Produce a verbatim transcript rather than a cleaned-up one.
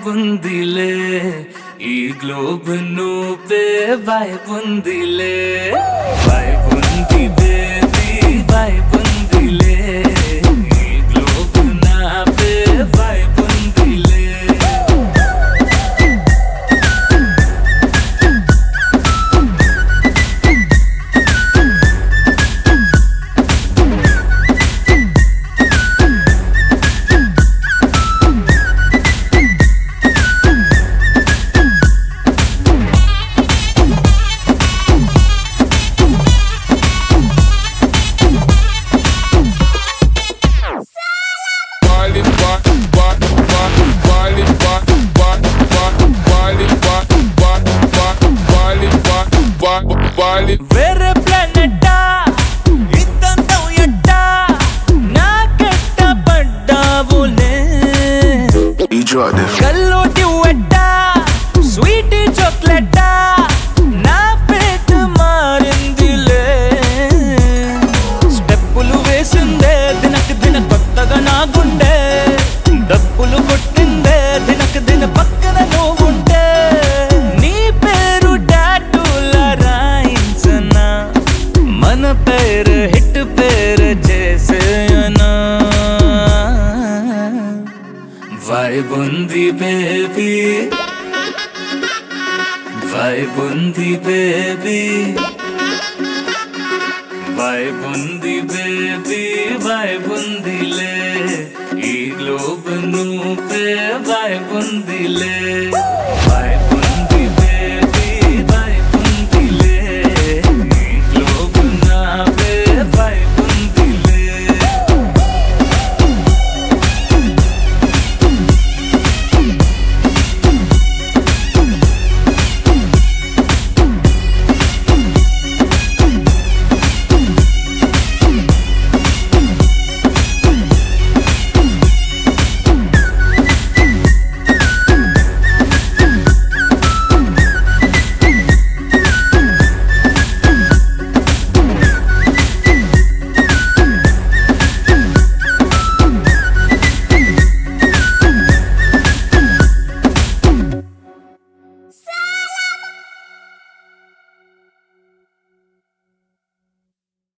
వైబుందిలే ఈ గ్లోబ్ నువ్వే వైబుందిలే వైబుంది బేబీ వైబుందిలే ఈ గ్లోబ్ నావే వైబుందిలే వేరే ప్లానెటా ఇద్దంతం ఎట్టా నాకెట్ట పడ్డావులే కల్లోటి వెట్టా స్వీటీ చాక్లెటా నా పేట మారిందిలే స్టెప్పులు వేసిందే దినకు దిన కొత్తగా నా గుండె డప్పులు కొట్టిందే దినకు దిన పక్కన నువ్వుంటే నీ పేరు టాటూల రాయించనా మన పేరు హిట్ పేరు చేసేయనా వైబుంది బేబీ వైబుంది బేబీ వైబుంది బేబీ వైబుందిలే ఈ గ్లోబ్ నువ్వే వైబుందిలే